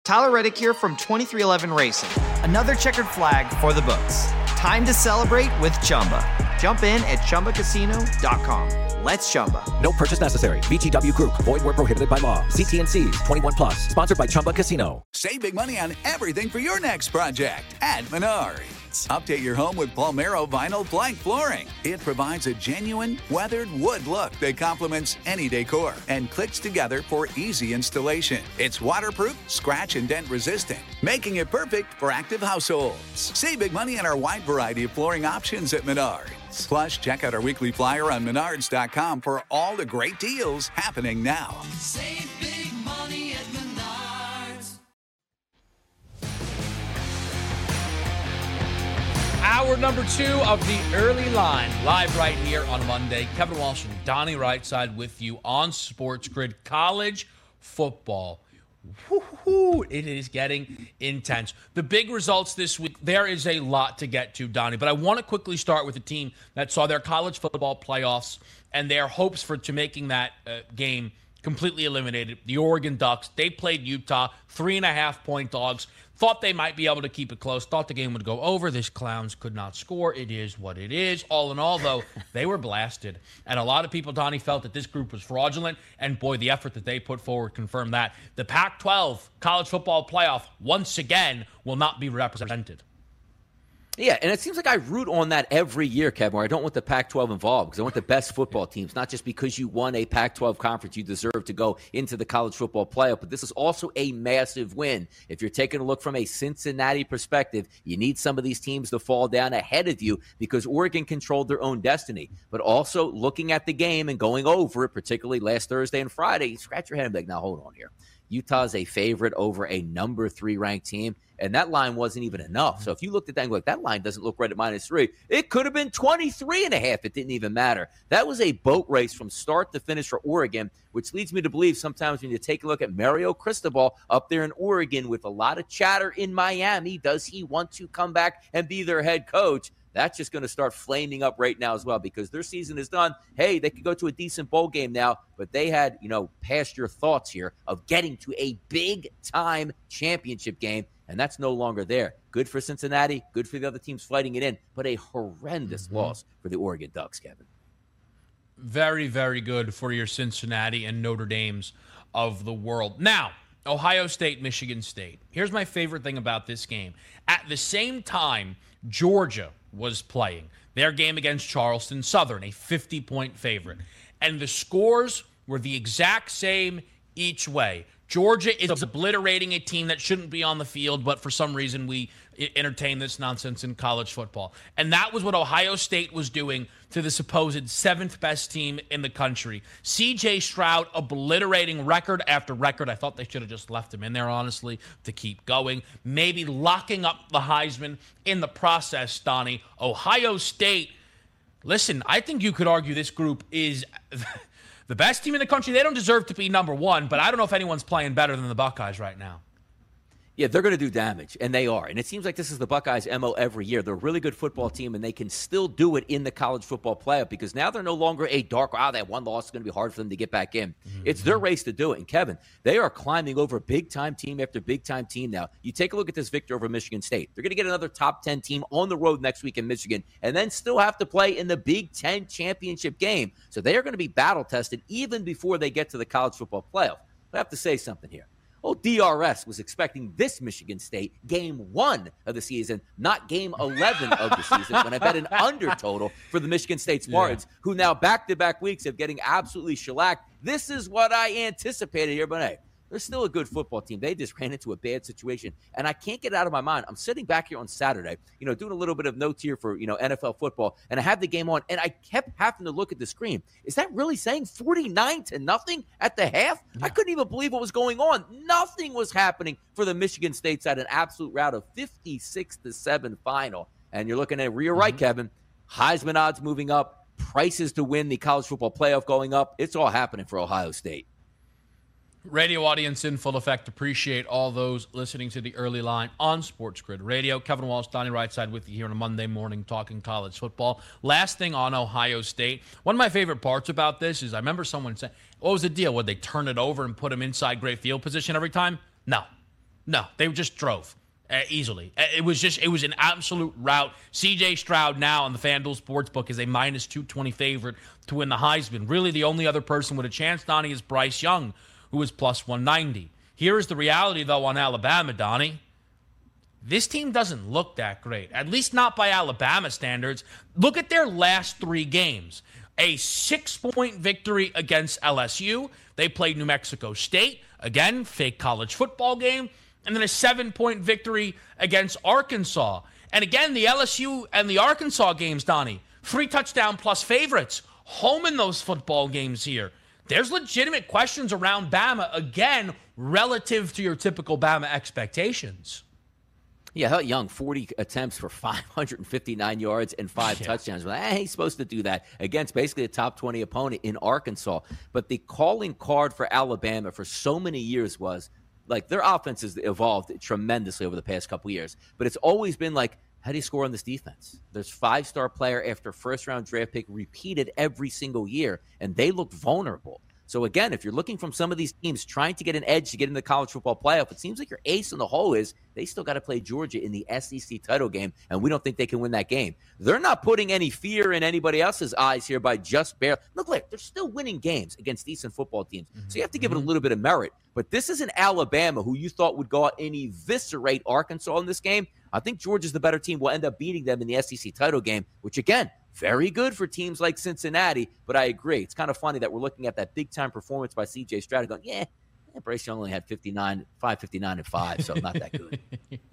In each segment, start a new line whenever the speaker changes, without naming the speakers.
Tyler Reddick here from 2311 Racing. Another checkered flag for the books. Time to celebrate with Chumba. Jump in at ChumbaCasino.com. Let's Chumba.
No purchase necessary. VGW Group. Void where prohibited by law. See T&Cs. 21 plus. Sponsored by Chumba Casino.
Save big money on everything for your next project at Menards. Update your home with Palmero Vinyl Plank Flooring. It provides a genuine, weathered wood look that complements any decor and clicks together for easy installation. It's waterproof, scratch and dent resistant, making it perfect for active households. Save big money on our wide variety of flooring options at Menards. Plus, check out our weekly flyer on Menards.com for all the great deals happening now.
Save big money at Menards.
Hour number 2 of the early line, live right here on Monday. Kevin Walsh and Donnie Rightside with you on Sports Grid. College football. Woo-hoo, it is getting intense. The big results this week, there is a lot to get to, Donnie, but I want to quickly start with a team that saw their college football playoffs and their hopes to making that game completely eliminated. The Oregon Ducks, they played Utah, 3.5-point dogs. Thought they might be able to keep it close. Thought the game would go over. These clowns could not score. It is what it is. All in all, though, they were blasted. And a lot of people, Donnie, felt that this group was fraudulent. And, boy, the effort that they put forward confirmed that. The Pac-12 college football playoff, once again, will not be represented.
Yeah, and it seems like I root on that every year, Kevin, where I don't want the Pac-12 involved because I want the best football teams, not just because you won a Pac-12 conference, you deserve to go into the college football playoff, but this is also a massive win. If you're taking a look from a Cincinnati perspective, you need some of these teams to fall down ahead of you because Oregon controlled their own destiny. But also looking at the game and going over it, particularly last Thursday and Friday, you scratch your head and be like, now hold on here. Utah's a favorite over a number 3 ranked team, and that line wasn't even enough. So if you looked at that and go, like, that line doesn't look right at -3, it could have been 23.5. It didn't even matter. That was a boat race from start to finish for Oregon, which leads me to believe sometimes when you take a look at Mario Cristobal up there in Oregon with a lot of chatter in Miami, does he want to come back and be their head coach? That's just going to start flaming up right now as well because their season is done. Hey, they could go to a decent bowl game now, but they had, past your thoughts here of getting to a big-time championship game, and that's no longer there. Good for Cincinnati, good for the other teams fighting it in, but a horrendous loss for the Oregon Ducks, Kevin.
Very, very good for your Cincinnati and Notre Dames of the world. Now, Ohio State, Michigan State. Here's my favorite thing about this game. At the same time, Georgia was playing their game against Charleston Southern, a 50-point favorite. And the scores were the exact same each way. Georgia is obliterating a team that shouldn't be on the field, but for some reason we entertain this nonsense in college football. And that was what Ohio State was doing to the supposed 7th best team in the country. C.J. Stroud obliterating record after record. I thought they should have just left him in there, honestly, to keep going. Maybe locking up the Heisman in the process, Donnie. Ohio State, listen, I think you could argue this group is the best team in the country. They don't deserve to be number 1, but I don't know if anyone's playing better than the Buckeyes right now.
Yeah, they're going to do damage, and they are. And it seems like this is the Buckeyes' MO every year. They're a really good football team, and they can still do it in the college football playoff because now they're no longer a dark, that one loss is going to be hard for them to get back in. Mm-hmm. It's their race to do it. And, Kevin, they are climbing over big-time team after big-time team now. You take a look at this victory over Michigan State. They're going to get another top 10 team on the road next week in Michigan and then still have to play in the Big Ten championship game. So they are going to be battle-tested even before they get to the college football playoff. But I have to say something here. Oh, DRS was expecting this Michigan State game 1 of the season, not game 11 of the season, when I bet an under total for the Michigan State Spartans, who now back-to-back weeks of getting absolutely shellacked. This is what I anticipated here, but hey, they're still a good football team. They just ran into a bad situation, and I can't get it out of my mind. I'm sitting back here on Saturday, doing a little bit of notes here for, NFL football, and I had the game on, and I kept having to look at the screen. Is that really saying 49-0 at the half? Yeah. I couldn't even believe what was going on. Nothing was happening for the Michigan State side, an absolute rout of 56-7 final. And you're looking at rear right, Kevin. Heisman odds moving up, prices to win the college football playoff going up. It's all happening for Ohio State.
Radio audience in full effect. Appreciate all those listening to the early line on Sports Grid Radio. Kevin Walsh, Donnie Rightside with you here on a Monday morning talking college football. Last thing on Ohio State. One of my favorite parts about this is I remember someone saying, what was the deal? Would they turn it over and put him inside great field position every time? No. No, they just drove easily. It was an absolute rout. C.J. Stroud now on the FanDuel Sportsbook is a minus 220 favorite to win the Heisman. Really, the only other person with a chance, Donnie, is Bryce Young, who is plus 190. Here is the reality, though, on Alabama, Donnie. This team doesn't look that great, at least not by Alabama standards. Look at their last 3 games. A 6-point victory against LSU. They played New Mexico State. Again, fake college football game. And then a 7-point victory against Arkansas. And again, the LSU and the Arkansas games, Donnie, 3 touchdown plus favorites. Home in those football games here. There's legitimate questions around Bama, again, relative to your typical Bama expectations.
Yeah, hell, Young, 40 attempts for 559 yards and 5 touchdowns. Well, he's supposed to do that against basically a top 20 opponent in Arkansas. But the calling card for Alabama for so many years was, like, their offense has evolved tremendously over the past couple years. But it's always been like, how do you score on this defense? There's 5-star player after first-round draft pick repeated every single year, and they look vulnerable. So, again, if you're looking from some of these teams trying to get an edge to get in the college football playoff, it seems like your ace in the hole is they still got to play Georgia in the SEC title game, and we don't think they can win that game. They're not putting any fear in anybody else's eyes here by just barely. Look, they're still winning games against decent football teams. So you have to give it a little bit of merit. But this is an Alabama who you thought would go out and eviscerate Arkansas in this game. I think Georgia's the better team. Will end up beating them in the SEC title game, which, again, very good for teams like Cincinnati. But I agree. It's kind of funny that we're looking at that big-time performance by C.J. Stroud going, Bryce Young only had 559 and 5, so not that good.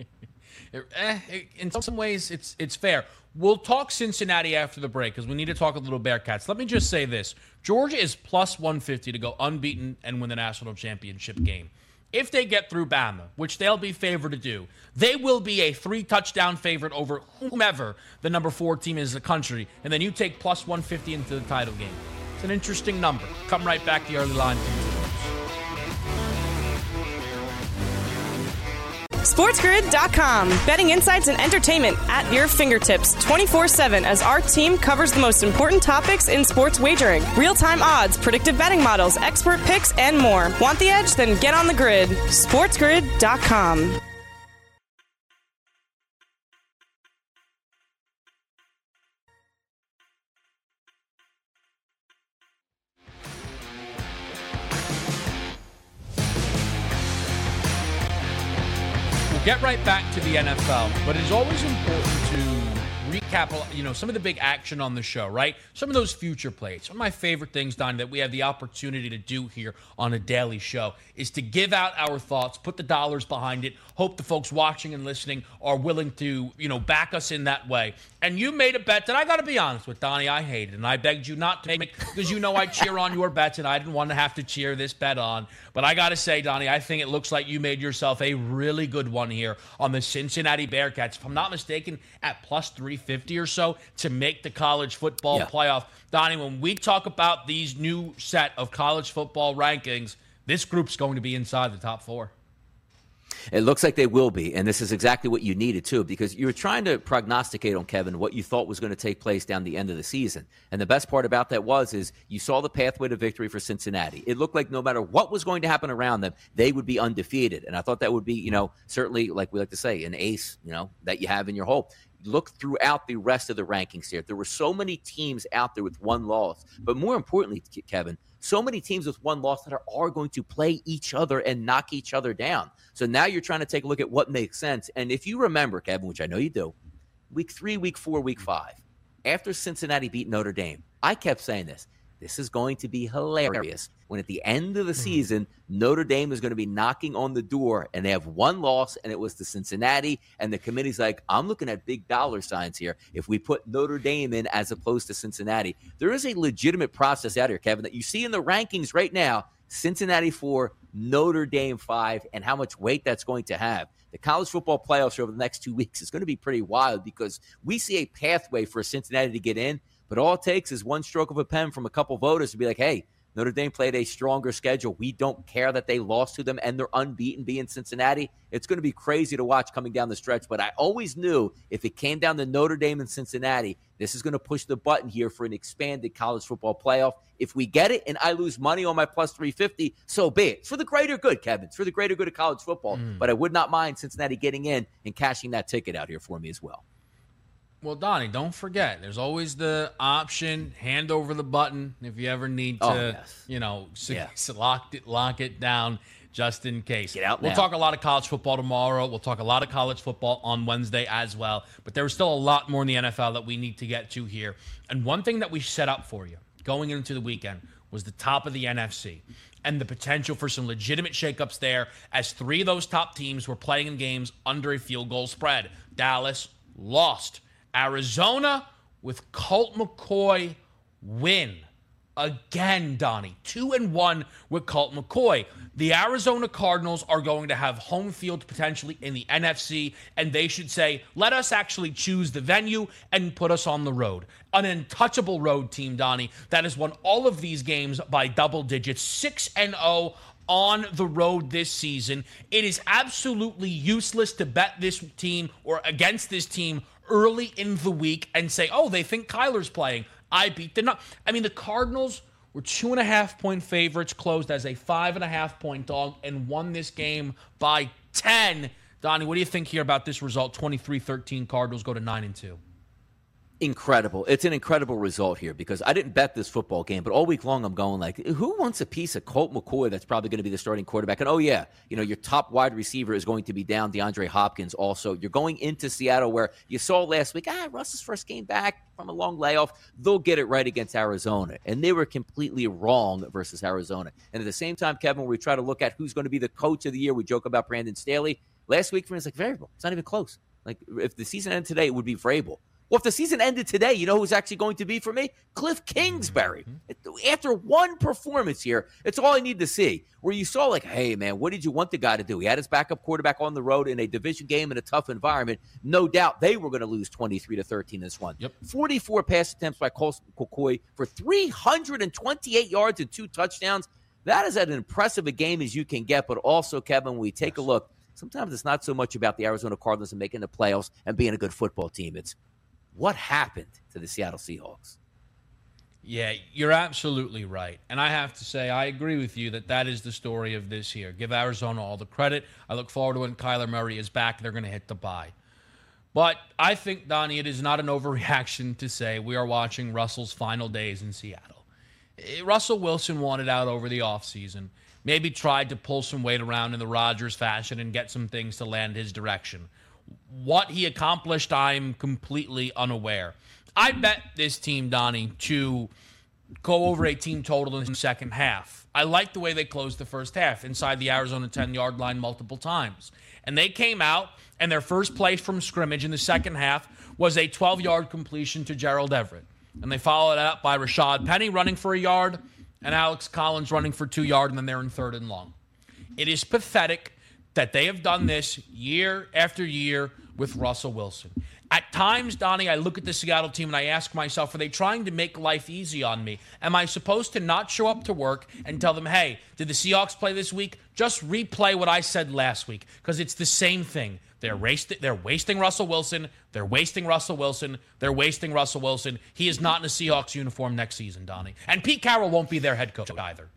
In some ways, it's fair. We'll talk Cincinnati after the break because we need to talk a little Bearcats. Let me just say this. Georgia is plus 150 to go unbeaten and win the national championship game. If they get through Bama, which they'll be favored to do, they will be a 3-touchdown favorite over whomever the number 4 team is in the country, and then you take plus 150 into the title game. It's an interesting number. Come right back to the early line.
SportsGrid.com. Betting insights and entertainment at your fingertips 24/7 as our team covers the most important topics in sports wagering. Real-time odds, predictive betting models, expert picks, and more. Want the edge? Then get on the grid. SportsGrid.com.
Get right back to the NFL, but it is always important to recap, some of the big action on the show, right? Some of those future plays. One of my favorite things, Don, that we have the opportunity to do here on a daily show is to give out our thoughts, put the dollars behind it, hope the folks watching and listening are willing to, back us in that way. And you made a bet that I got to be honest with, Donnie, I hated, and I begged you not to make because I cheer on your bets, and I didn't want to have to cheer this bet on. But I got to say, Donnie, I think it looks like you made yourself a really good one here on the Cincinnati Bearcats. If I'm not mistaken, at plus 350 or so to make the college football playoff. Donnie, when we talk about these new set of college football rankings, this group's going to be inside the top 4.
It looks like they will be, and this is exactly what you needed, too, because you were trying to prognosticate on, Kevin, what you thought was going to take place down the end of the season. And the best part about that is you saw the pathway to victory for Cincinnati. It looked like no matter what was going to happen around them, they would be undefeated. And I thought that would be, certainly, like we like to say, an ace, that you have in your hole. Look throughout the rest of the rankings here. There were so many teams out there with one loss. But more importantly, Kevin, so many teams with one loss that are going to play each other and knock each other down. So now you're trying to take a look at what makes sense. And if you remember, Kevin, which I know you do, week 3, week 4, week 5, after Cincinnati beat Notre Dame, I kept saying this. This is going to be hilarious when at the end of the season, Notre Dame is going to be knocking on the door and they have one loss, and it was to Cincinnati. And the committee's like, I'm looking at big dollar signs here. If we put Notre Dame in as opposed to Cincinnati, there is a legitimate process out here, Kevin, that you see in the rankings right now. Cincinnati 4, Notre Dame 5, and how much weight that's going to have. The college football playoffs over the next 2 weeks is going to be pretty wild because we see a pathway for Cincinnati to get in, but all it takes is one stroke of a pen from a couple voters to be like, hey, Notre Dame played a stronger schedule. We don't care that they lost to them and they're unbeaten being Cincinnati. It's going to be crazy to watch coming down the stretch, but I always knew if it came down to Notre Dame and Cincinnati, this is going to push the button here for an expanded college football playoff. If we get it and I lose money on my plus 350, so be it. It's for the greater good, Kevin. It's for the greater good of college football, but I would not mind Cincinnati getting in and cashing that ticket out here for me as well.
Well, Donnie, don't forget, there's always the option, hand over the button if you ever need to, lock it down just in case.
Get out
We'll
now.
talk a lot of college football tomorrow. We'll talk a lot of college football on Wednesday as well. But there's still a lot more in the NFL that we need to get to here. And one thing that we set up for you going into the weekend was the top of the NFC and the potential for some legitimate shakeups there as three of those top teams were playing in games under a field goal spread. Dallas lost. Arizona with Colt McCoy win. Again, Donnie, 2-1 with Colt McCoy. The Arizona Cardinals are going to have home field potentially in the NFC, and they should say, let us actually choose the venue and put us on the road. An untouchable road team, Donnie, that has won all of these games by double digits, 6-0 on the road this season. It is absolutely useless to bet this team or against this team early in the week and say, oh, they think Kyler's playing. I beat them up. I mean, the Cardinals were 2.5-point favorites, closed as a 5.5-point dog, and won this game by 10. Donnie, what do you think here about this result? 23-13, Cardinals go to 9-2.
Incredible. It's an incredible result here because I didn't bet this football game, but all week long I'm going like, who wants a piece of Colt McCoy that's probably going to be the starting quarterback? And your top wide receiver is going to be down, DeAndre Hopkins also. You're going into Seattle where you saw last week, Russ's first game back from a long layoff. They'll get it right against Arizona. And they were completely wrong versus Arizona. And at the same time, Kevin, when we try to look at who's going to be the coach of the year, we joke about Brandon Staley. Last week for me, it's like Vrabel. It's not even close. Like if the season ended today, it would be Vrabel. Well, if the season ended today, you know who's actually going to be for me? Cliff Kingsbury. After one performance here, it's all I need to see. Where you saw like, hey, man, what did you want the guy to do? He had his backup quarterback on the road in a division game in a tough environment. No doubt they were going to lose 23-13 in this one.
Yep.
44 pass attempts by Colt McCoy for 328 yards and 2 touchdowns. That is as impressive a game as you can get. But also, Kevin, when we take a look, sometimes it's not so much about the Arizona Cardinals and making the playoffs and being a good football team. It's what happened to the Seattle Seahawks?
Yeah, you're absolutely right. And I have to say, I agree with you that is the story of this year. Give Arizona all the credit. I look forward to when Kyler Murray is back, they're going to hit the bye. But I think, Donnie, it is not an overreaction to say we are watching Russell's final days in Seattle. Russell Wilson wanted out over the offseason, maybe tried to pull some weight around in the Rodgers fashion and get some things to land his direction. What he accomplished, I'm completely unaware. I bet this team, Donnie, to go over a team total in the second half. I like the way they closed the first half inside the Arizona 10-yard line multiple times. And they came out, and their first play from scrimmage in the second half was a 12-yard completion to Gerald Everett. And they followed it up by Rashad Penny running for a yard and Alex Collins running for 2 yards, and then they're in 3rd and long. It is pathetic that they have done this year after year with Russell Wilson. At times, Donnie, I look at the Seattle team and I ask myself, are they trying to make life easy on me? Am I supposed to not show up to work and tell them, hey, did the Seahawks play this week? Just replay what I said last week, because it's the same thing. They're wasting Russell Wilson. They're wasting Russell Wilson. They're wasting Russell Wilson. He is not in a Seahawks uniform next season, Donnie. And Pete Carroll won't be their head coach either.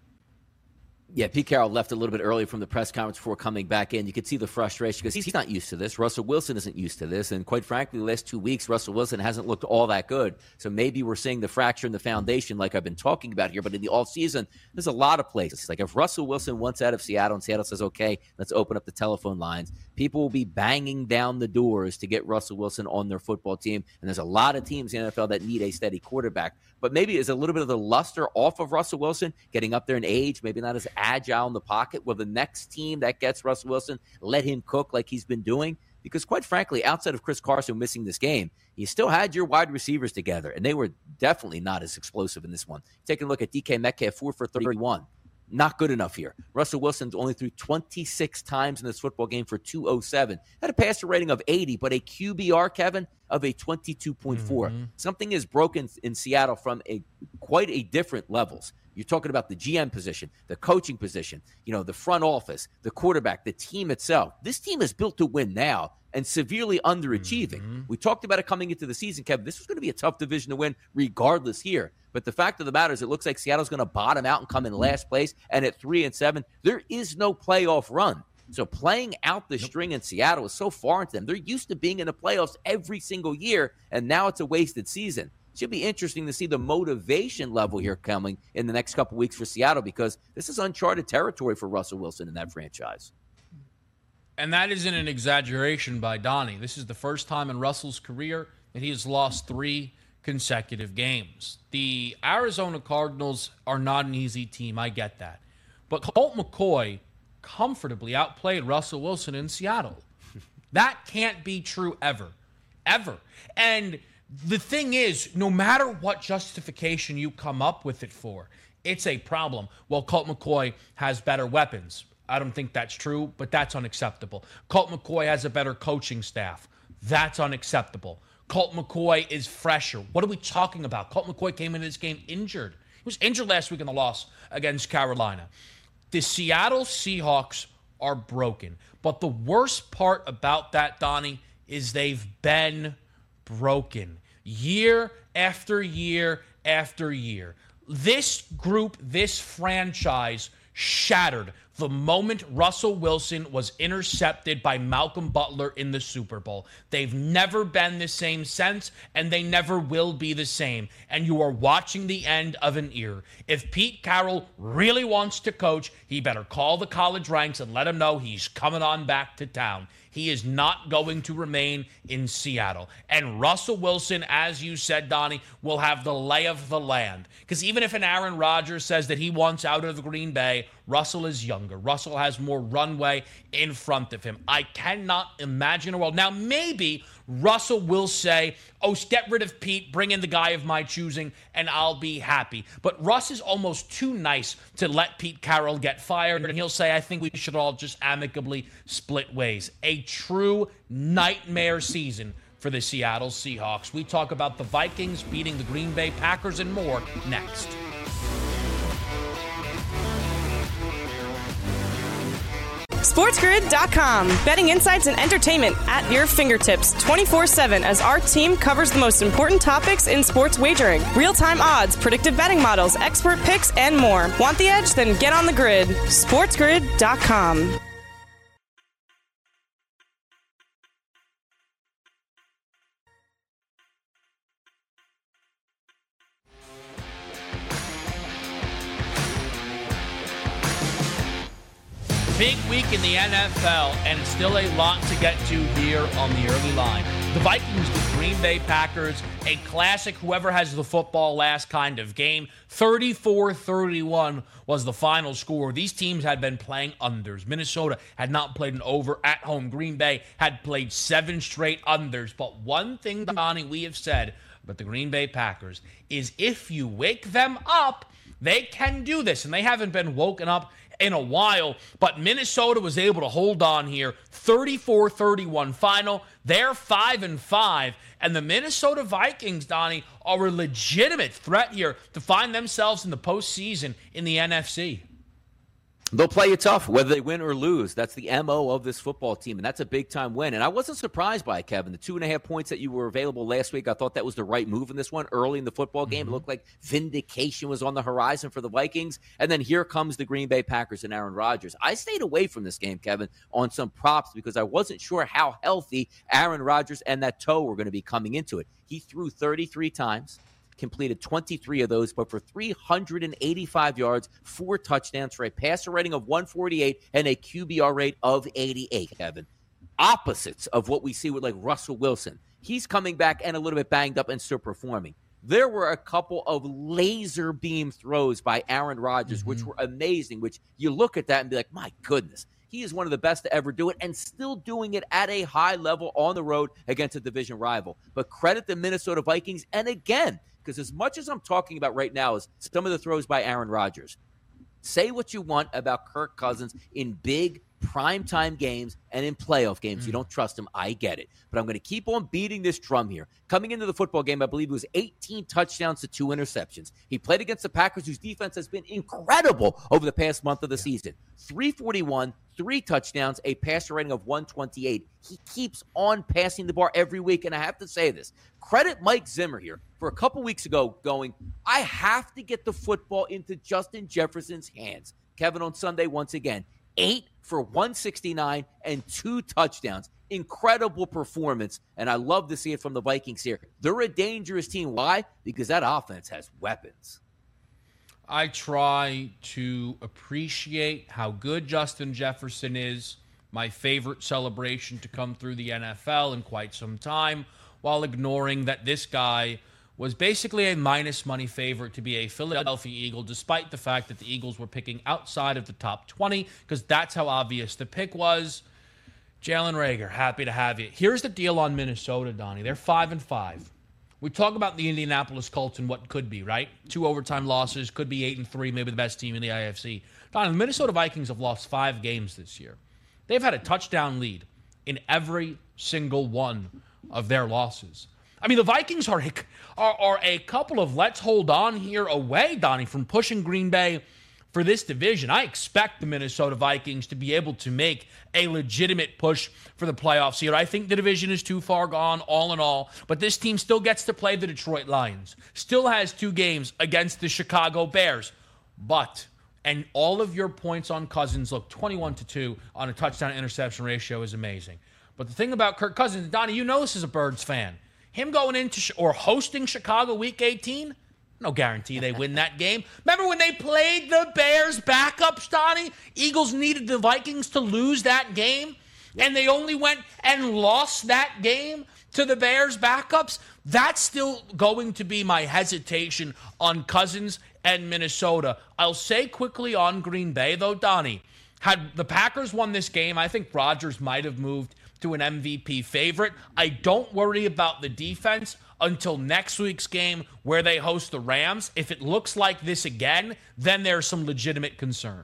Yeah, Pete Carroll left a little bit early from the press conference before coming back in. You could see the frustration because he's not used to this. Russell Wilson isn't used to this. And quite frankly, the last 2 weeks, Russell Wilson hasn't looked all that good. So maybe we're seeing the fracture in the foundation like I've been talking about here. But in the offseason, there's a lot of places. Like if Russell Wilson wants out of Seattle and Seattle says, okay, let's open up the telephone lines, people will be banging down the doors to get Russell Wilson on their football team. And there's a lot of teams in the NFL that need a steady quarterback. But maybe it's a little bit of the luster off of Russell Wilson, getting up there in age, maybe not as agile in the pocket. Will the next team that gets Russell Wilson let him cook like he's been doing? Because quite frankly, outside of Chris Carson missing this game, you still had your wide receivers together, and they were definitely not as explosive in this one. Taking a look at DK Metcalf, 4 for 31. Not good enough here. Russell Wilson's only threw 26 times in this football game for 207. Had a passer rating of 80, but a QBR, Kevin, of a 22.4. Something is broken in Seattle from quite a different levels. You're talking about the GM position, the coaching position, the front office, the quarterback, the team itself. This team is built to win now and severely underachieving. We talked about it coming into the season, Kevin. This was going to be a tough division to win regardless here. But the fact of the matter is it looks like Seattle's going to bottom out and come in last place. And at 3-7, there is no playoff run. So playing out the string in Seattle is so foreign to them. They're used to being in the playoffs every single year, and now it's a wasted season. Should be interesting to see the motivation level here coming in the next couple weeks for Seattle, because this is uncharted territory for Russell Wilson in that franchise.
And that isn't an exaggeration by Donnie. This is the first time in Russell's career that he has lost 3 consecutive games. The Arizona Cardinals are not an easy team. I get that. But Colt McCoy comfortably outplayed Russell Wilson in Seattle. That can't be true ever. Ever. And the thing is, no matter what justification you come up with it for, it's a problem. Well, Colt McCoy has better weapons. I don't think that's true, but that's unacceptable. Colt McCoy has a better coaching staff. That's unacceptable. Colt McCoy is fresher. What are we talking about? Colt McCoy came into this game injured. He was injured last week in the loss against Carolina. The Seattle Seahawks are broken. But the worst part about that, Donnie, is they've been broken year after year after year. This group, this franchise shattered the moment Russell Wilson was intercepted by Malcolm Butler in the Super Bowl. They've never been the same since, and they never will be the same. And you are watching the end of an era. If Pete Carroll really wants to coach, he better call the college ranks and let him know he's coming on back to town. He is not going to remain in Seattle. And Russell Wilson, as you said, Donnie, will have the lay of the land. Because even if an Aaron Rodgers says that he wants out of Green Bay, Russell is younger. Russell has more runway in front of him. I cannot imagine a world. Now, maybe Russell will say, oh, get rid of Pete, bring in the guy of my choosing, and I'll be happy. But Russ is almost too nice to let Pete Carroll get fired, and he'll say, I think we should all just amicably split ways. A true nightmare season for the Seattle Seahawks. We talk about the Vikings beating the Green Bay Packers and more next.
SportsGrid.com. Betting insights and entertainment at your fingertips 24/7 as our team covers the most important topics in sports wagering. Real-time odds, predictive betting models, expert picks, and more. Want the edge? Then get on the grid. SportsGrid.com.
Big week in the NFL, and it's still a lot to get to here on the early line. The Vikings beat Green Bay Packers, a classic whoever has the football last kind of game. 34-31 was the final score. These teams had been playing unders. Minnesota had not played an over at home. Green Bay had played 7 straight unders. But one thing, Donnie, we have said about the Green Bay Packers is if you wake them up, they can do this. And they haven't been woken up in a while, but Minnesota was able to hold on here. 34-31 final. They're 5-5, and the Minnesota Vikings, Donnie, are a legitimate threat here to find themselves in the postseason in the NFC.
They'll play you tough, whether they win or lose. That's the MO of this football team, and that's a big-time win. And I wasn't surprised by it, Kevin. The 2.5 points that you were available last week, I thought that was the right move in this one. Early in the football game, It looked like vindication was on the horizon for the Vikings. And then here comes the Green Bay Packers and Aaron Rodgers. I stayed away from this game, Kevin, on some props because I wasn't sure how healthy Aaron Rodgers and that toe were going to be coming into it. He threw 33 times. Completed 23 of those, but for 385 yards, 4 touchdowns for a passer rating of 148 and a QBR rate of 88, Kevin. Opposites of what we see with like Russell Wilson. He's coming back and a little bit banged up and still performing. There were a couple of laser beam throws by Aaron Rodgers, which were amazing, which you look at that and be like, my goodness. He is one of the best to ever do it and still doing it at a high level on the road against a division rival. But credit the Minnesota Vikings. And again, because as much as I'm talking about right now is some of the throws by Aaron Rodgers, Say what you want about Kirk Cousins in big primetime games and in playoff games. You don't trust him. I get it. But I'm going to keep on beating this drum here. Coming into the football game, I believe it was 18 touchdowns to 2 interceptions. He played against the Packers, whose defense has been incredible over the past month of the season. 341, 3 touchdowns, a passer rating of 128. He keeps on passing the bar every week, and I have to say this. Credit Mike Zimmer here for a couple weeks ago going, I have to get the football into Justin Jefferson's hands. Kevin, on Sunday, once again, 8 for 169 and 2 touchdowns. Incredible performance, and I love to see it from the Vikings here. They're a dangerous team. Why? Because that offense has weapons.
I try to appreciate how good Justin Jefferson is, my favorite celebration to come through the NFL in quite some time, while ignoring that this guy was basically a minus money favorite to be a Philadelphia Eagle, despite the fact that the Eagles were picking outside of the top 20, because that's how obvious the pick was. Jalen Reagor, happy to have you. Here's the deal on Minnesota, Donnie. They're 5-5. We talk about the Indianapolis Colts and what could be, right? 2 overtime losses, could be 8-3, maybe the best team in the IFC. Donnie, the Minnesota Vikings have lost 5 games this year. They've had a touchdown lead in every single one of their losses. I mean, the Vikings are a couple of let's hold on here away, Donnie, from pushing Green Bay for this division. I expect the Minnesota Vikings to be able to make a legitimate push for the playoffs here. I think the division is too far gone, all in all, but this team still gets to play the Detroit Lions, still has 2 games against the Chicago Bears, and all of your points on Cousins, look, 21-2 on a touchdown-interception ratio is amazing. But the thing about Kirk Cousins, Donnie, you know this is a Birds fan. Him going into or hosting Chicago Week 18, no guarantee they win that game. Remember when they played the Bears backups, Donnie? Eagles needed the Vikings to lose that game, and they only went and lost that game to the Bears backups. That's still going to be my hesitation on Cousins and Minnesota. I'll say quickly on Green Bay, though, Donnie, had the Packers won this game, I think Rodgers might have moved to an MVP favorite. I don't worry about the defense until next week's game where they host the Rams. If it looks like this again, then there's some legitimate concern.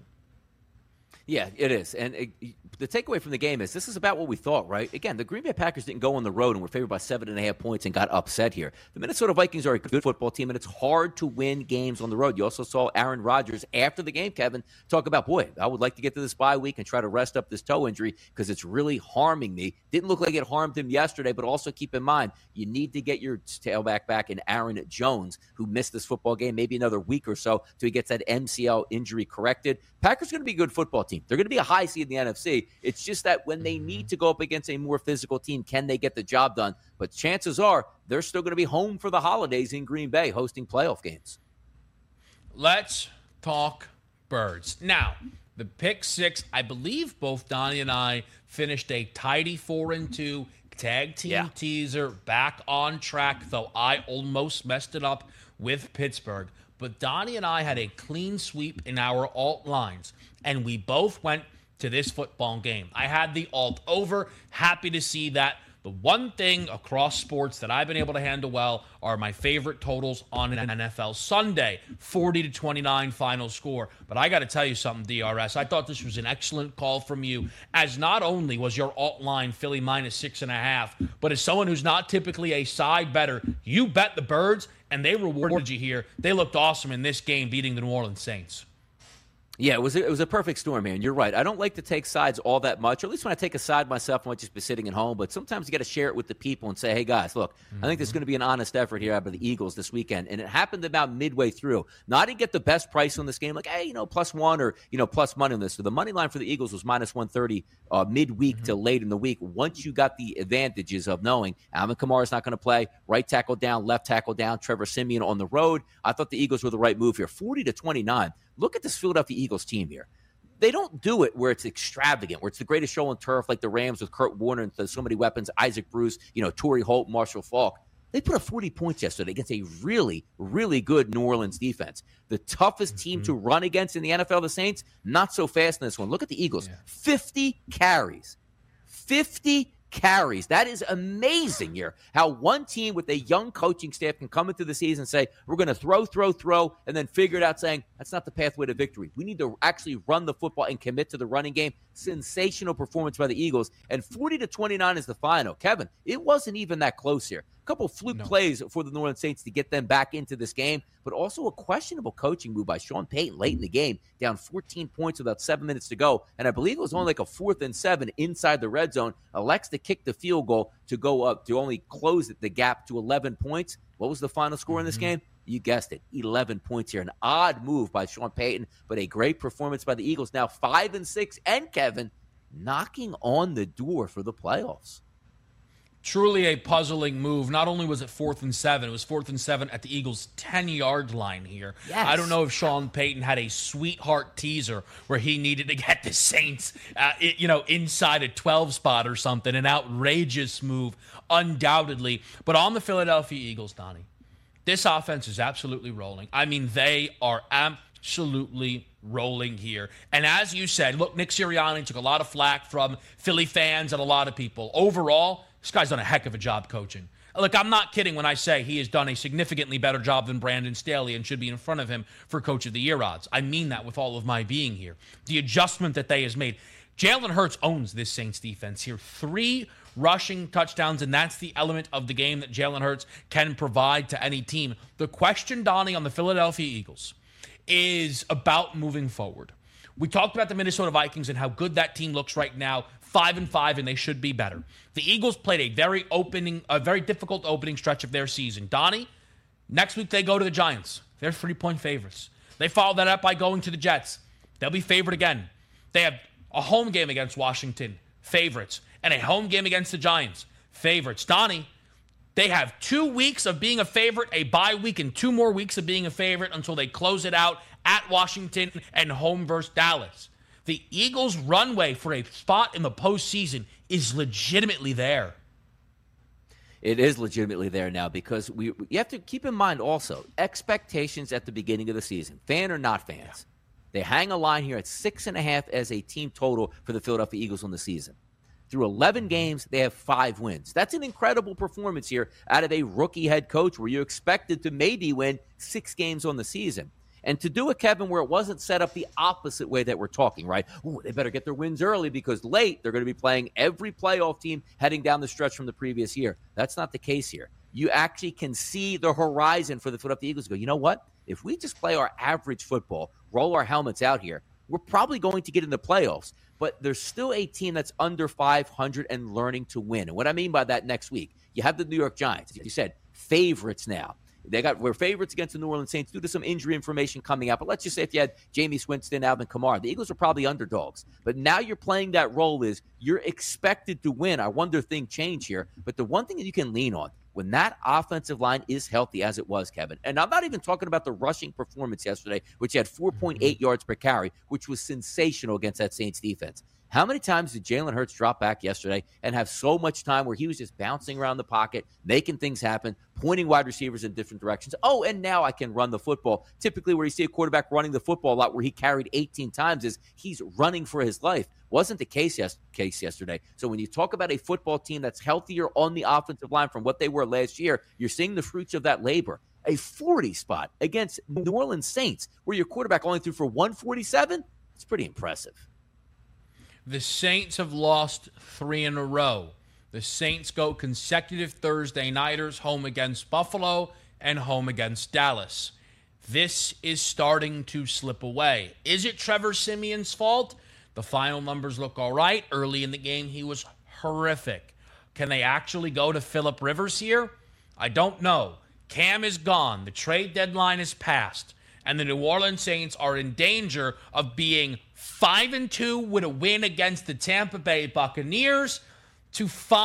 Yeah, it is. And the takeaway from the game is this is about what we thought, right? Again, the Green Bay Packers didn't go on the road and were favored by 7.5 points and got upset here. The Minnesota Vikings are a good football team, and it's hard to win games on the road. You also saw Aaron Rodgers after the game, Kevin, talk about, boy, I would like to get to this bye week and try to rest up this toe injury because it's really harming me. Didn't look like it harmed him yesterday, but also keep in mind, you need to get your tailback back in Aaron Jones, who missed this football game maybe another week or so till he gets that MCL injury corrected. Packers are going to be a good football team. They're going to be a high seed in the NFC. It's just that when they need to go up against a more physical team, can they get the job done? But chances are they're still going to be home for the holidays in Green Bay hosting playoff games.
Let's talk Birds. Now, the pick 6, I believe both Donnie and I finished a tidy 4-2 tag team teaser, back on track, though I almost messed it up with Pittsburgh. But Donnie and I had a clean sweep in our alt lines, and we both went to this football game. I had the alt over. Happy to see that. The one thing across sports that I've been able to handle well are my favorite totals on an NFL Sunday, 40-29 final score. But I got to tell you something, DRS. I thought this was an excellent call from you, as not only was your alt line Philly minus 6.5, but as someone who's not typically a side bettor, you bet the Birds, and they rewarded you here. They looked awesome in this game, beating the New Orleans Saints.
Yeah, it was a perfect storm, man. You're right. I don't like to take sides all that much, or at least when I take a side myself, I might just be sitting at home. But sometimes you got to share it with the people and say, hey, guys, look, I think there's going to be an honest effort here out of the Eagles this weekend. And it happened about midway through. Now, I didn't get the best price on this game, like, hey, +1 or, plus money on this. So the money line for the Eagles was minus 130 midweek to late in the week. Once you got the advantages of knowing Alvin Kamara's not going to play, right tackle down, left tackle down, Trevor Siemian on the road, I thought the Eagles were the right move here. 40-29. Look at this Philadelphia Eagles team here. They don't do it where it's extravagant, where it's the greatest show on turf like the Rams with Kurt Warner and so many weapons, Isaac Bruce, Torrey Holt, Marshall Faulk. They put up 40 points yesterday against a really, really good New Orleans defense. The toughest team to run against in the NFL, the Saints, not so fast in this one. Look at the Eagles. 50 carries. 50 carries. That is amazing here. How one team with a young coaching staff can come into the season and say, we're going to throw, and then figure it out saying, that's not the pathway to victory. We need to actually run the football and commit to the running game. Sensational performance by the Eagles. And 40-29 is the final. Kevin, it wasn't even that close here. A couple fluke plays for the New Orleans Saints to get them back into this game, but also a questionable coaching move by Sean Payton late in the game, down 14 points with about 7 minutes to go. And I believe it was only like a 4th and 7 inside the red zone. Elects to kick the field goal to go up to only close the gap to 11 points. What was the final score in this game? You guessed it, 11 points here. An odd move by Sean Payton, but a great performance by the Eagles. Now 5-6, and Kevin, knocking on the door for the playoffs.
Truly a puzzling move. Not only was it 4th and 7, it was 4th and 7 at the Eagles' 10-yard line here.
Yes.
I don't know if Sean Payton had a sweetheart teaser where he needed to get the Saints, inside a 12 spot or something. An outrageous move, undoubtedly. But on the Philadelphia Eagles, Donnie, this offense is absolutely rolling. I mean, they are absolutely rolling here. And as you said, look, Nick Sirianni took a lot of flack from Philly fans and a lot of people. Overall, this guy's done a heck of a job coaching. Look, I'm not kidding when I say he has done a significantly better job than Brandon Staley and should be in front of him for Coach of the Year odds. I mean that with all of my being here. The adjustment that they has made. Jalen Hurts owns this Saints defense here. 3 rushing touchdowns, and that's the element of the game that Jalen Hurts can provide to any team. The question, Donnie, on the Philadelphia Eagles is about moving forward. We talked about the Minnesota Vikings and how good that team looks right now, 5-5, and they should be better. The Eagles played a very difficult opening stretch of their season. Donnie, next week they go to the Giants. They're 3-point favorites. They follow that up by going to the Jets. They'll be favored again. They have a home game against Washington, favorites, and a home game against the Giants, favorites. Donnie, they have 2 weeks of being a favorite, a bye week, and 2 more weeks of being a favorite until they close it out at Washington and home versus Dallas. The Eagles' runway for a spot in the postseason is legitimately there.
It is legitimately there now because you have to keep in mind also expectations at the beginning of the season, fan or not fans. They hang a line here at 6.5 as a team total for the Philadelphia Eagles on the season. Through 11 games, they have 5 wins. That's an incredible performance here out of a rookie head coach where you expected to maybe win 6 games on the season. And to do it, Kevin, where it wasn't set up the opposite way that we're talking, right? Ooh, they better get their wins early because late they're going to be playing every playoff team heading down the stretch from the previous year. That's not the case here. You actually can see the horizon for the Philadelphia Eagles. Go, you know what? If we just play our average football, roll our helmets out here, we're probably going to get in the playoffs. But there's still a team that's under 500 and learning to win. And what I mean by that next week, you have the New York Giants. You said favorites now. We're favorites against the New Orleans Saints due to some injury information coming out. But let's just say if you had Jameis Winston, Alvin Kamara, the Eagles are probably underdogs. But now you're playing that role is you're expected to win. I wonder if things change here. But the one thing that you can lean on, when that offensive line is healthy as it was, Kevin, and I'm not even talking about the rushing performance yesterday, which had 4.8 yards per carry, which was sensational against that Saints defense. How many times did Jalen Hurts drop back yesterday and have so much time where he was just bouncing around the pocket, making things happen, pointing wide receivers in different directions? Oh, and now I can run the football. Typically where you see a quarterback running the football a lot where he carried 18 times is he's running for his life. Wasn't the case yesterday. So when you talk about a football team that's healthier on the offensive line from what they were last year, you're seeing the fruits of that labor. A 40 spot against New Orleans Saints where your quarterback only threw for 147, it's pretty impressive.
The Saints have lost 3 in a row. The Saints go consecutive Thursday nighters, home against Buffalo and home against Dallas. This is starting to slip away. Is it Trevor Siemian's fault? The final numbers look all right. Early in the game, he was horrific. Can they actually go to Phillip Rivers here? I don't know. Cam is gone. The trade deadline is passed. And the New Orleans Saints are in danger of being 5-2 with a win against the Tampa Bay Buccaneers to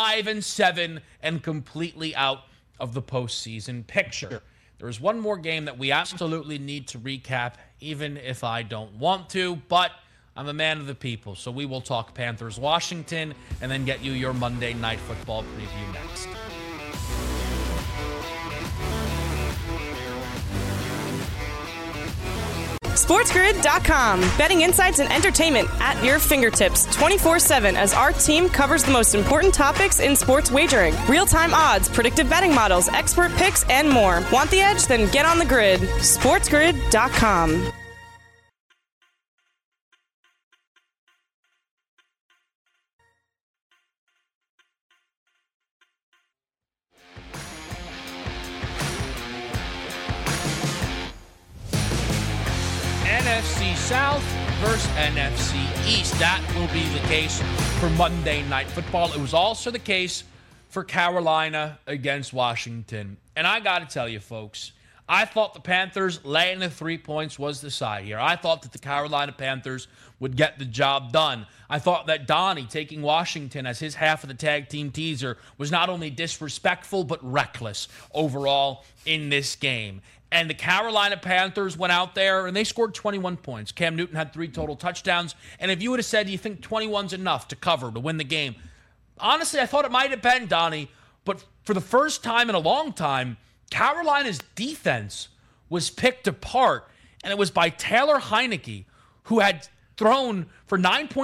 5-7 and completely out of the postseason picture. There is one more game that we absolutely need to recap, even if I don't want to, but I'm a man of the people, so we will talk Panthers-Washington and then get you your Monday Night Football preview next.
SportsGrid.com. Betting insights and entertainment at your fingertips 24/7 as our team covers the most important topics in sports wagering. Real-time odds, predictive betting models, expert picks, and more. Want the edge? Then get on the grid. SportsGrid.com.
NFC South versus NFC East. That will be the case for Monday Night Football. It was also the case for Carolina against Washington. And I got to tell you, folks, I thought the Panthers laying the 3 points was the side here. I thought that the Carolina Panthers would get the job done. I thought that Donnie taking Washington as his half of the tag team teaser was not only disrespectful but reckless overall in this game. And the Carolina Panthers went out there and they scored 21 points. Cam Newton had 3 total touchdowns. And if you would have said, do you think 21's enough to cover, to win the game? Honestly, I thought it might have been, Donnie. But for the first time in a long time, Carolina's defense was picked apart. And it was by Taylor Heineke, who had thrown for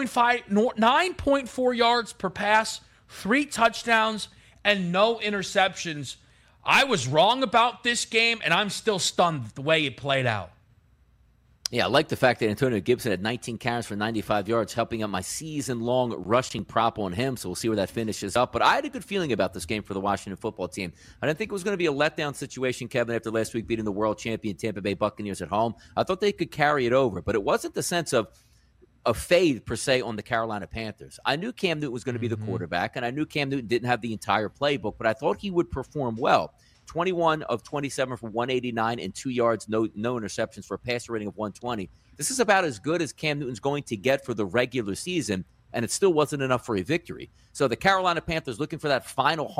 9.4 yards per pass, 3 touchdowns, and no interceptions. I was wrong about this game, and I'm still stunned the way it played out.
Yeah, I like the fact that Antonio Gibson had 19 carries for 95 yards, helping out my season-long rushing prop on him, so we'll see where that finishes up. But I had a good feeling about this game for the Washington football team. I didn't think it was going to be a letdown situation, Kevin, after last week beating the world champion Tampa Bay Buccaneers at home. I thought they could carry it over, but it wasn't the sense of a fade, per se, on the Carolina Panthers. I knew Cam Newton was going to be the quarterback, and I knew Cam Newton didn't have the entire playbook, but I thought he would perform well. 21 of 27 for 189 and 2 yards, no interceptions for a passer rating of 120. This is about as good as Cam Newton's going to get for the regular season, and it still wasn't enough for a victory. So the Carolina Panthers looking for that final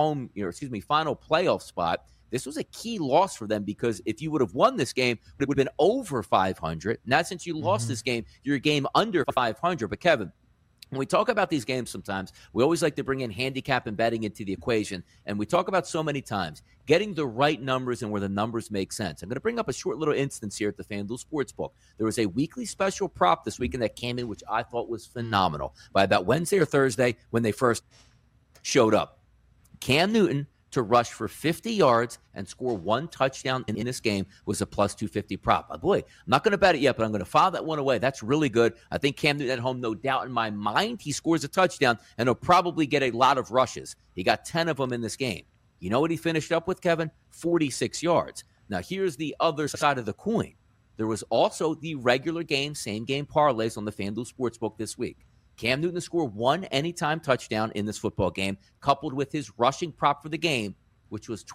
playoff spot. This was a key loss for them because if you would have won this game, it would have been over 500. Now, since you lost this game, you're a game under 500. But Kevin, when we talk about these games sometimes, we always like to bring in handicap and betting into the equation. And we talk about so many times getting the right numbers and where the numbers make sense. I'm going to bring up a short little instance here at the FanDuel Sportsbook. There was a weekly special prop this weekend that came in, which I thought was phenomenal. By about Wednesday or Thursday when they first showed up, Cam Newton to rush for 50 yards and score 1 touchdown in this game was a plus 250 prop. Oh boy, I'm not going to bet it yet, but I'm going to file that one away. That's really good. I think Cam Newton at home, no doubt in my mind, he scores a touchdown, and he'll probably get a lot of rushes. He got 10 of them in this game. You know what he finished up with, Kevin? 46 yards. Now, here's the other side of the coin. There was also the regular game, same game parlays on the FanDuel Sportsbook this week. Cam Newton scored 1 anytime touchdown in this football game, coupled with his rushing prop for the game, which was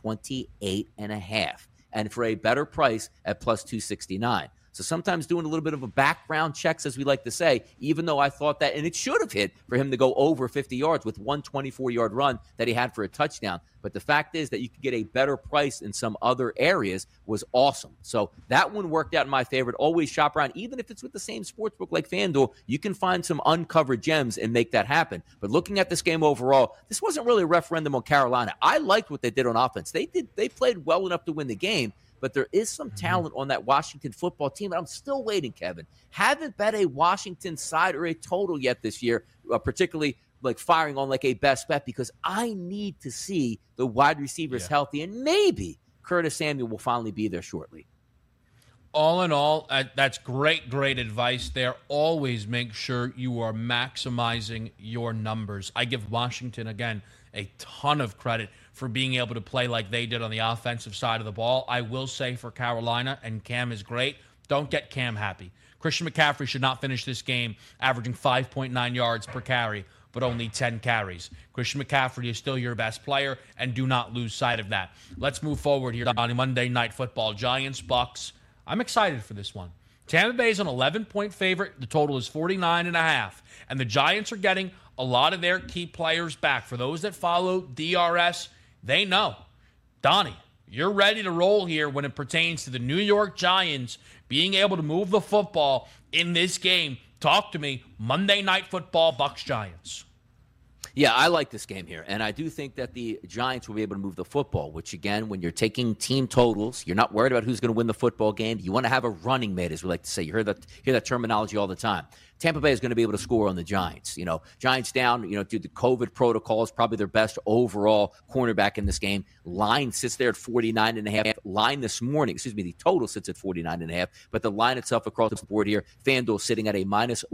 28.5, and for a better price at plus 269. So sometimes doing a little bit of a background checks, as we like to say, even though I thought that, and it should have hit for him to go over 50 yards with 124-yard run that he had for a touchdown. But the fact is that you could get a better price in some other areas was awesome. So that one worked out in my favor. Always shop around. Even if it's with the same sportsbook like FanDuel, you can find some uncovered gems and make that happen. But looking at this game overall, this wasn't really a referendum on Carolina. I liked what they did on offense. They played well enough to win the game. But there is some talent on that Washington football team, and I'm still waiting, Kevin. Haven't bet a Washington side or a total yet this year, particularly like firing on like a best bet, because I need to see the wide receivers healthy, and maybe Curtis Samuel will finally be there shortly.
All in all, that's great advice there. Always make sure you are maximizing your numbers. I give Washington, again, a ton of credit for being able to play like they did on the offensive side of the ball. I will say for Carolina, and Cam is great, don't get Cam happy. Christian McCaffrey should not finish this game averaging 5.9 yards per carry, but only 10 carries. Christian McCaffrey is still your best player, and do not lose sight of that. Let's move forward here on Monday Night Football. Giants, Bucks. I'm excited for this one. Tampa Bay is an 11-point favorite. The total is 49.5. And the Giants are getting a lot of their key players back. For those that follow DRS, they know. Donnie, you're ready to roll here when it pertains to the New York Giants being able to move the football in this game. Talk to me. Monday Night Football, Bucks Giants.
Yeah, I like this game here, and I do think that the Giants will be able to move the football, which, again, when you're taking team totals, you're not worried about who's going to win the football game. You want to have a running mate, as we like to say. You hear that terminology all the time. Tampa Bay is going to be able to score on the Giants. Giants down, due to COVID protocols, probably their best overall cornerback in this game. Line sits there at 49.5. Line this morning, the total sits at 49.5, but the line itself across the board here, FanDuel sitting at a minus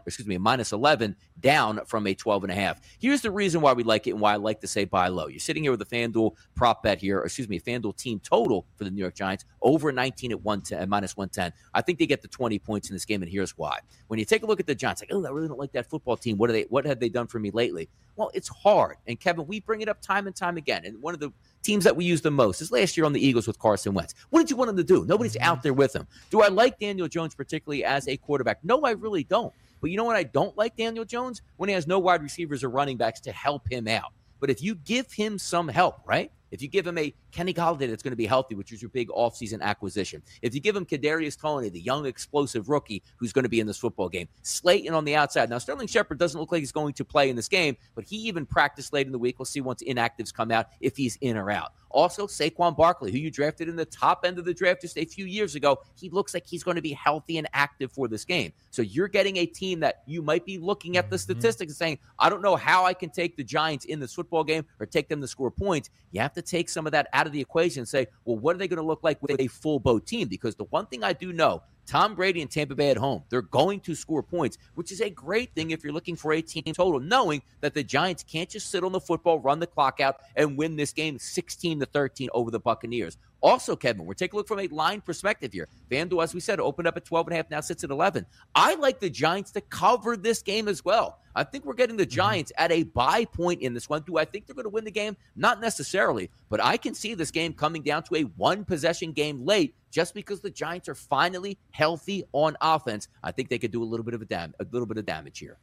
11, down from a 12.5. Here's the reason why we like it and why I like to say buy low. You're sitting here with a FanDuel prop bet here, FanDuel team total for the New York Giants over 19 at minus 110. I think they get the 20 points in this game, and here's why. When you take a look at the Giants, I really don't like that football team. What have they done for me lately? Well, it's hard. And Kevin, we bring it up time and time again. And one of the teams that we use the most is last year on the Eagles with Carson Wentz. What did you want him to do? Nobody's out there with him. Do I like Daniel Jones particularly as a quarterback? No, I really don't. But you know what I don't like Daniel Jones? When he has no wide receivers or running backs to help him out. But if you give him some help, right? If you give him a Kenny Golladay that's going to be healthy, which is your big offseason acquisition. If you give him Kadarius Toney, the young explosive rookie who's going to be in this football game. Slayton on the outside. Now, Sterling Shepard doesn't look like he's going to play in this game, but he even practiced late in the week. We'll see once inactives come out if he's in or out. Also, Saquon Barkley, who you drafted in the top end of the draft just a few years ago, he looks like he's going to be healthy and active for this game. So you're getting a team that you might be looking at the statistics and saying, I don't know how I can take the Giants in this football game or take them to score points. You have to take some of that out of the equation and say, well, what are they going to look like with a full boat team? Because the one thing I do know, Tom Brady and Tampa Bay at home, they're going to score points, which is a great thing if you're looking for a team total, knowing that the Giants can't just sit on the football, run the clock out, and win this game 16-13 over the Buccaneers. Also, Kevin, we're taking a look from a line perspective here. FanDuel, as we said, opened up at 12.5, now sits at 11. I like the Giants to cover this game as well. I think we're getting the Giants at a buy point in this one. Do I think they're going to win the game? Not necessarily, but I can see this game coming down to a one-possession game late just because the Giants are finally healthy on offense. I think they could do a little bit of damage here.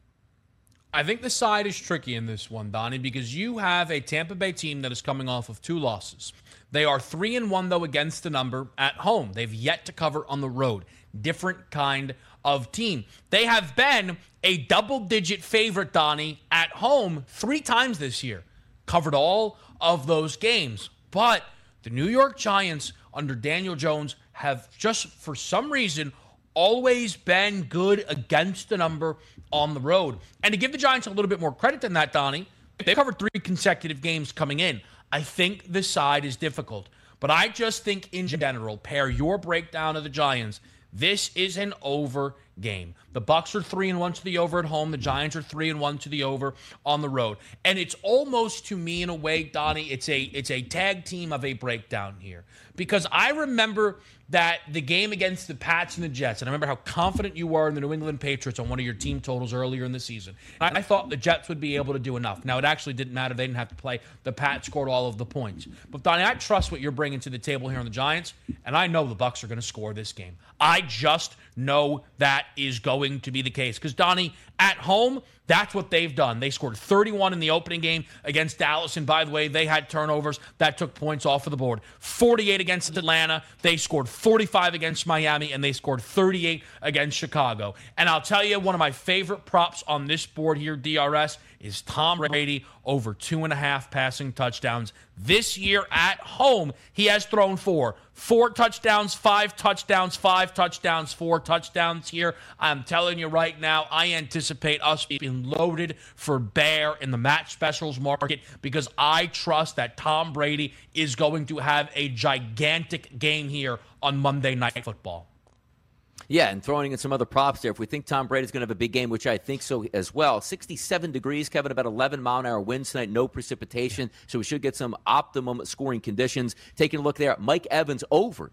I think the side is tricky in this one, Donnie, because you have a Tampa Bay team that is coming off of 2 losses. They are 3-1, though, against the number at home. They've yet to cover on the road. Different kind of team. They have been a double-digit favorite, Donnie, at home 3 times this year. Covered all of those games. But the New York Giants under Daniel Jones have just, for some reason, always been good against the number on the road. And to give the Giants a little bit more credit than that, Donnie, they've covered 3 consecutive games coming in. I think the side is difficult. But I just think in general, pair your breakdown of the Giants, this is an over game. The Bucs are 3-1 to the over at home. The Giants are 3-1 to the over on the road. And it's almost, to me, in a way, Donnie, it's a tag team of a breakdown here. Because I remember that the game against the Pats and the Jets, and I remember how confident you were in the New England Patriots on one of your team totals earlier in the season. And I thought the Jets would be able to do enough. Now, it actually didn't matter. They didn't have to play. The Pats scored all of the points. But, Donnie, I trust what you're bringing to the table here on the Giants, and I know the Bucs are going to score this game. I just know that is going to be the case. Because, Donnie, at home, that's what they've done. They scored 31 in the opening game against Dallas. And by the way, they had turnovers that took points off of the board. 48 against Atlanta. They scored 45 against Miami. And they scored 38 against Chicago. And I'll tell you, one of my favorite props on this board here, DRS, is Tom Brady over 2.5 passing touchdowns. This year at home, he has thrown 4 touchdowns, 5 touchdowns, 5 touchdowns, 4 touchdowns here. I'm telling you right now, I anticipate us being loaded for bear in the match specials market because I trust that Tom Brady is going to have a gigantic game here on Monday Night Football.
Yeah, and throwing in some other props there. If we think Tom Brady's going to have a big game, which I think so as well, 67 degrees, Kevin, about 11-mile-an-hour winds tonight, no precipitation, so we should get some optimum scoring conditions. Taking a look there, Mike Evans over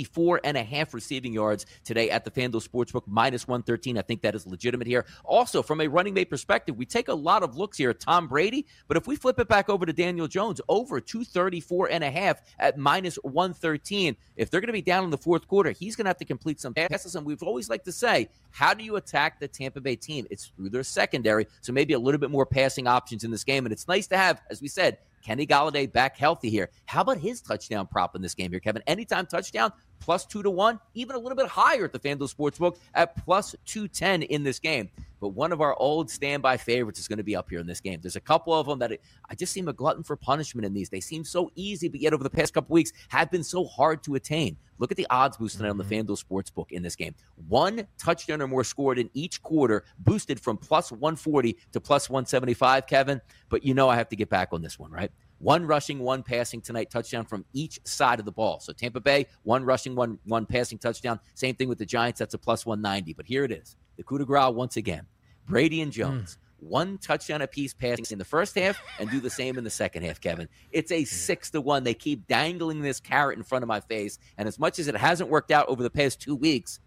64.5 receiving yards today at the FanDuel Sportsbook, minus 113. I think that is legitimate here. Also, from a running mate perspective, we take a lot of looks here at Tom Brady, but if we flip it back over to Daniel Jones, over 234.5 at minus 113. If they're going to be down in the fourth quarter, he's going to have to complete some passes. And we've always liked to say, how do you attack the Tampa Bay team? It's through their secondary, so maybe a little bit more passing options in this game. And it's nice to have, as we said, Kenny Golladay back healthy here. How about his touchdown prop in this game here, Kevin? Anytime touchdown, plus 2-1, even a little bit higher at the FanDuel Sportsbook at plus 210 in this game. but one of our old standby favorites is going to be up here in this game. There's a couple of them that I just seem a glutton for punishment in these. They seem so easy, but yet over the past couple weeks have been so hard to attain. Look at the odds boost tonight on the FanDuel Sportsbook in this game. 1 touchdown or more scored in each quarter, boosted from plus 140 to plus 175, Kevin. But you know I have to get back on this one, right? 1 rushing, 1 passing tonight, touchdown from each side of the ball. So Tampa Bay, 1 rushing, 1 passing touchdown. Same thing with the Giants. That's a plus 190. But here it is. The coup de grace once again. Brady and Jones. 1 touchdown apiece passing in the first half and do the same in the second half, Kevin. It's a 6-1. They keep dangling this carrot in front of my face. And as much as it hasn't worked out over the past 2 weeks,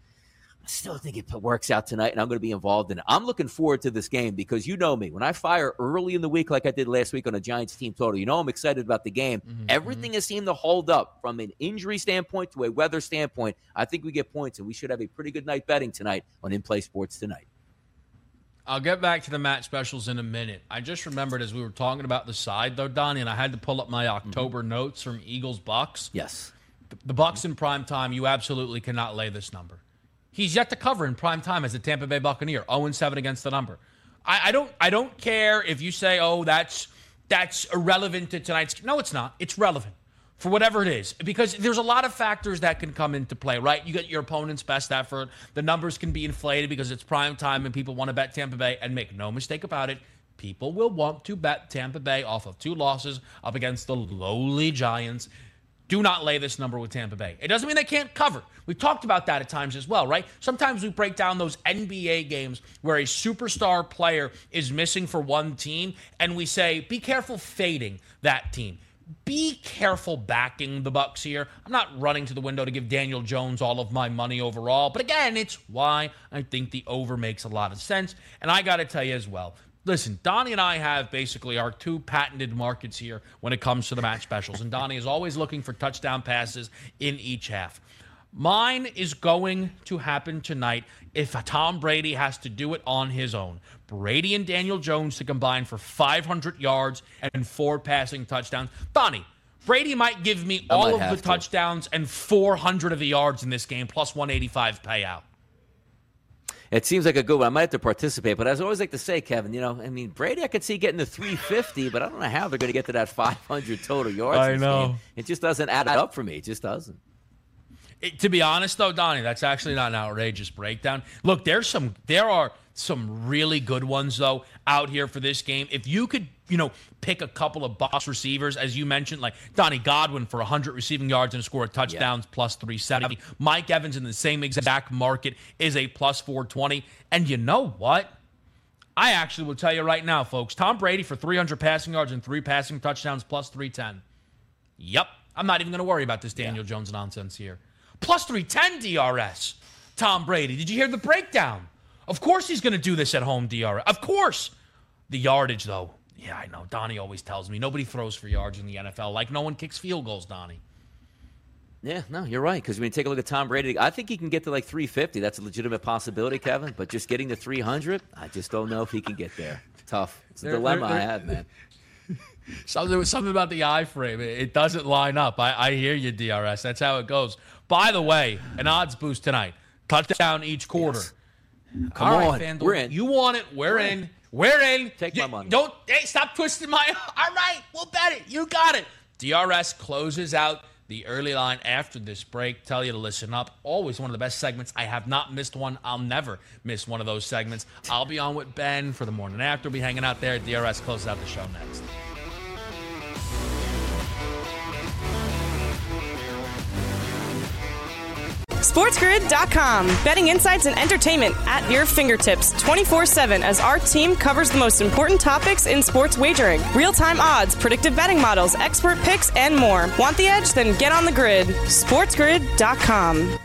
I still think it works out tonight, and I'm going to be involved in it. I'm looking forward to this game because you know me. When I fire early in the week like I did last week on a Giants team total, you know I'm excited about the game. Everything has seemed to hold up from an injury standpoint to a weather standpoint. I think we get points, and we should have a pretty good night betting tonight on In-Play Sports tonight.
I'll get back to the match specials in a minute. I just remembered as we were talking about the side, though, Donnie, and I had to pull up my October notes from Eagles-Bucks.
Yes.
The Bucks in prime time, you absolutely cannot lay this number. He's yet to cover in prime time as a Tampa Bay Buccaneer, 0-7 against the number. I don't care if you say, oh, that's irrelevant to tonight's. No, it's not. It's relevant for whatever it is because there's a lot of factors that can come into play, right? You get your opponent's best effort. The numbers can be inflated because it's prime time and people want to bet Tampa Bay. And make no mistake about it, people will want to bet Tampa Bay off of 2 losses up against the lowly Giants. Do not lay this number with Tampa Bay. It doesn't mean they can't cover. We've talked about that at times as well, right? Sometimes we break down those NBA games where a superstar player is missing for one team, and we say, be careful fading that team. Be careful backing the Bucks here. I'm not running to the window to give Daniel Jones all of my money overall, but again, it's why I think the over makes a lot of sense. And I got to tell you as well, listen, Donnie and I have basically our 2 patented markets here when it comes to the match specials. And Donnie is always looking for touchdown passes in each half. Mine is going to happen tonight if Tom Brady has to do it on his own. Brady and Daniel Jones to combine for 500 yards and 4 passing touchdowns. Donnie, Brady might give me all of the touchdowns and 400 of the yards in this game, plus 185 payout.
It seems like a good one. I might have to participate, but as I always like to say, Kevin, Brady I could see getting to 350, but I don't know how they're going to get to that 500 total yards.
I know.
Game. It just doesn't add up for me. It just doesn't.
To be honest, though, Donnie, that's actually not an outrageous breakdown. Look, there are some really good ones, though, out here for this game. If you could, pick a couple of box receivers, as you mentioned, like Donnie Godwin for 100 receiving yards and a score of touchdowns, plus 370. Mike Evans in the same exact market is a plus 420. And you know what? I actually will tell you right now, folks, Tom Brady for 300 passing yards and 3 passing touchdowns, plus 310. Yep. I'm not even going to worry about this Daniel Jones nonsense here. Plus 310 DRS. Tom Brady. Did you hear the breakdown? Of course he's going to do this at home DRS. Of course. The yardage, though. Yeah, I know. Donnie always tells me nobody throws for yards in the NFL. Like no one kicks field goals, Donnie.
Yeah, no, you're right. Because when you take a look at Tom Brady, I think he can get to like 350. That's a legitimate possibility, Kevin. But just getting to 300, I just don't know if he can get there. Tough. It's a dilemma I have, man.
Something about the iframe. It doesn't line up. I hear you, DRS. That's how it goes. By the way, an odds boost tonight. Touchdown each quarter.
Yes. Come on.
FanDuel.
We're in.
You want it. We're in. We're in.
Take my money.
Stop twisting my. All right. We'll bet it. You got it. DRS closes out the early line after this break. Tell you to listen up. Always one of the best segments. I have not missed one. I'll never miss one of those segments. I'll be on with Ben for the morning after. We'll be hanging out there. DRS closes out the show next.
SportsGrid.com. Betting insights and entertainment at your fingertips 24/7 as our team covers the most important topics in sports wagering. Real-time odds, predictive betting models, expert picks, and more. Want the edge? Then get on the grid. SportsGrid.com.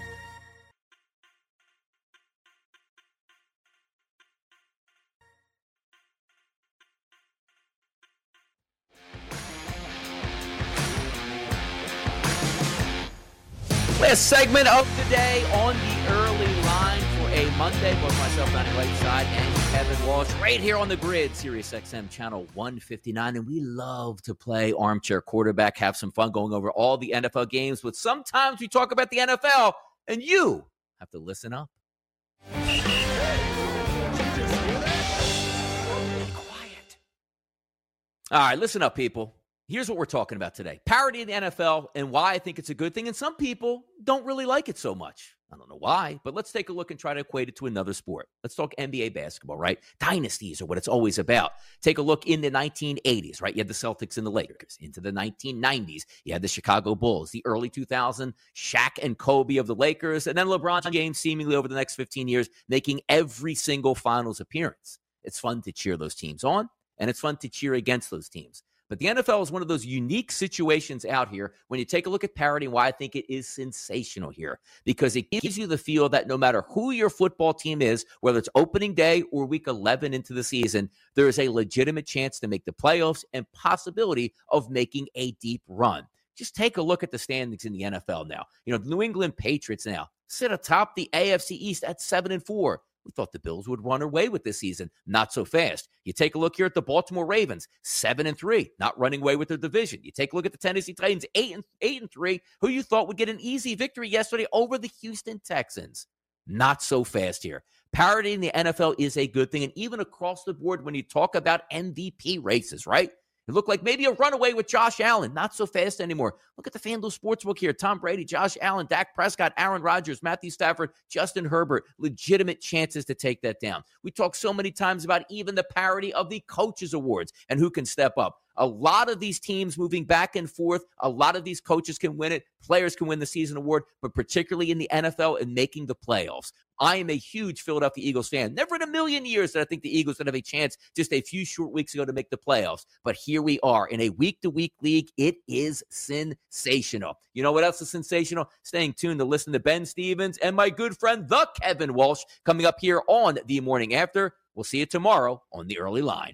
Last segment of the day on the early line for a Monday. Both myself, Donnie Whiteside, and Kevin Walsh, right here on the grid, Sirius XM channel 159. And we love to play armchair quarterback, have some fun going over all the NFL games. But sometimes we talk about the NFL, and you have to listen up. All right, listen up, people. Here's what we're talking about today. Parity in the NFL and why I think it's a good thing. And some people don't really like it so much. I don't know why, but let's take a look and try to equate it to another sport. Let's talk NBA basketball, right? Dynasties are what it's always about. Take a look in the 1980s, right? You had the Celtics and the Lakers. Into the 1990s, you had the Chicago Bulls. The early 2000s, Shaq and Kobe of the Lakers. And then LeBron James seemingly over the next 15 years, making every single finals appearance. It's fun to cheer those teams on, and it's fun to cheer against those teams. But the NFL is one of those unique situations out here when you take a look at parity and why I think it is sensational here. Because it gives you the feel that no matter who your football team is, whether it's opening day or week 11 into the season, there is a legitimate chance to make the playoffs and possibility of making a deep run. Just take a look at the standings in the NFL now. You know, the New England Patriots now sit atop the AFC East at 7-4. We thought the Bills would run away with this season. Not so fast. You take a look here at the Baltimore Ravens, 7-3, not running away with their division. You take a look at the Tennessee Titans, 8-3, who you thought would get an easy victory yesterday over the Houston Texans. Not so fast here. Parity in the NFL is a good thing, and even across the board when you talk about MVP races, right? It looked like maybe a runaway with Josh Allen. Not so fast anymore. Look at the FanDuel Sportsbook here. Tom Brady, Josh Allen, Dak Prescott, Aaron Rodgers, Matthew Stafford, Justin Herbert. Legitimate chances to take that down. We talk so many times about even the parity of the coaches awards and who can step up. A lot of these teams moving back and forth. A lot of these coaches can win it. Players can win the season award, but particularly in the NFL and making the playoffs. I am a huge Philadelphia Eagles fan. Never in a million years did I think the Eagles would have a chance just a few short weeks ago to make the playoffs. But here we are in a week-to-week league. It is sensational. You know what else is sensational? Staying tuned to listen to Ben Stevens and my good friend, the Kevin Walsh, coming up here on The Morning After. We'll see you tomorrow on The Early Line.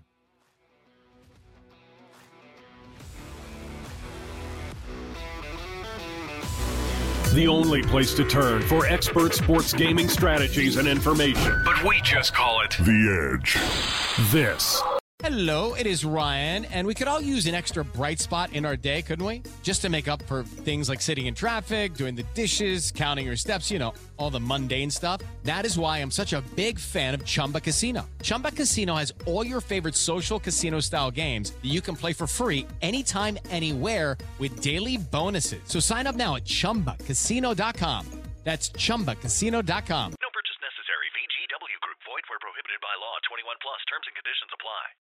The only place to turn for expert sports gaming strategies and information. But we just call it The Edge. This.
Hello, it is Ryan, and we could all use an extra bright spot in our day, couldn't we? Just to make up for things like sitting in traffic, doing the dishes, counting your steps, you know, all the mundane stuff. That is why I'm such a big fan of Chumba Casino. Chumba Casino has all your favorite social casino-style games that you can play for free anytime, anywhere with daily bonuses. So sign up now at ChumbaCasino.com. That's ChumbaCasino.com.